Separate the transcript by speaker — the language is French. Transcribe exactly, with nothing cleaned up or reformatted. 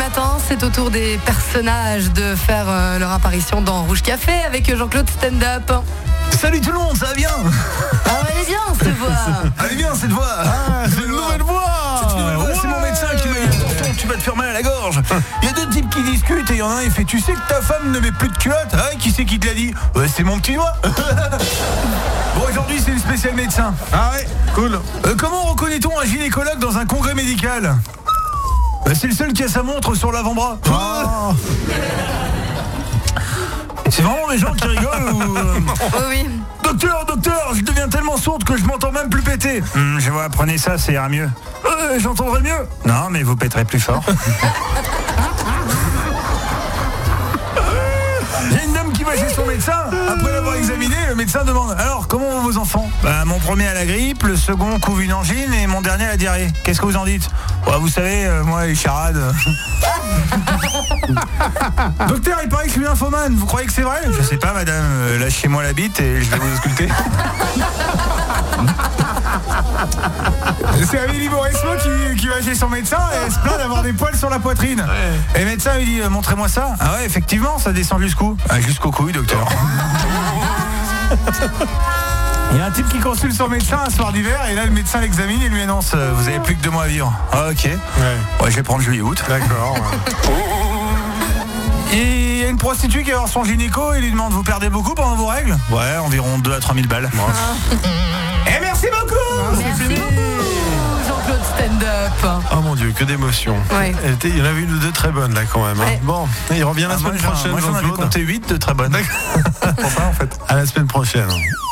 Speaker 1: matin, c'est au tour des personnages de faire euh, leur apparition dans Rouge Café avec Jean-Claude Stand Up.
Speaker 2: Salut tout le monde, ça va bien?
Speaker 1: Ah, elle est bien cette voix.
Speaker 2: Elle est bien cette voix. Ah,
Speaker 3: c'est une nouvelle voix.
Speaker 2: C'est une nouvelle voix, c'est mon médecin qui m'a dit attention, tu vas te faire mal à la gorge. Il y a deux types qui discutent et il y en a un il fait tu sais que ta femme ne met plus de culotte? Ah, qui c'est qui te l'a dit? Ouais, c'est mon petit doigt. Bon, aujourd'hui c'est une spéciale médecin.
Speaker 3: Ah ouais, cool.
Speaker 2: Euh, comment reconnaît-on un gynécologue dans un congrès médical? Bah, c'est le seul qui a sa montre sur l'avant-bras.
Speaker 3: Oh.
Speaker 2: C'est vraiment les gens qui rigolent ou... euh...
Speaker 1: Oh oui.
Speaker 2: Docteur, docteur, je deviens tellement sourde que je m'entends même plus péter.
Speaker 4: Hum, je vois, prenez ça, ça ira mieux.
Speaker 2: Euh, j'entendrai mieux.
Speaker 4: Non, mais vous péterez plus fort.
Speaker 2: Il y a une dame qui va chez son médecin. Après l'avoir examiné, le médecin demande alors, comment vont vos enfants?
Speaker 4: Bah, mon premier a la grippe, le second couvre une angine et mon dernier a la diarrhée. Qu'est-ce que vous en dites? Ouais, vous savez, euh, moi, les charades...
Speaker 2: Docteur, il paraît que je suis infomane. Vous croyez que c'est vrai?
Speaker 4: Je sais pas, madame, euh, lâchez-moi la bite et je vais vous ausculter.
Speaker 2: C'est Amélie Mauresmo qui, qui va chez son médecin et elle se plaint d'avoir des poils sur la poitrine. Ouais. Et le médecin lui dit, montrez-moi ça. Ah ouais, effectivement, ça descend jusqu'où? Ah, jusqu'au couille, docteur. Il y a un type qui consulte son médecin un soir d'hiver et là le médecin l'examine et lui annonce euh, vous avez plus que deux mois à vivre. Ah ok. Ouais, ouais je vais prendre juillet-août.
Speaker 3: D'accord. Ouais.
Speaker 2: Et il y a une prostituée qui va voir son gynéco et lui demande vous perdez beaucoup pendant vos règles?
Speaker 4: Ouais, environ deux à trois mille balles.
Speaker 2: Ah. Et merci beaucoup.
Speaker 1: Merci beaucoup Jean-Claude Stand Up.
Speaker 3: Oh mon Dieu, que d'émotions.
Speaker 1: Ouais.
Speaker 3: Il y en avait une ou deux très bonnes là quand même. Hein.
Speaker 1: Ouais.
Speaker 3: Bon, il revient la
Speaker 4: Ah,
Speaker 3: semaine
Speaker 4: moi,
Speaker 3: prochaine.
Speaker 4: Moi j'en avais
Speaker 3: Jean-Claude.
Speaker 4: compté huit de très bonnes.
Speaker 3: Pour ça en fait. À la semaine prochaine.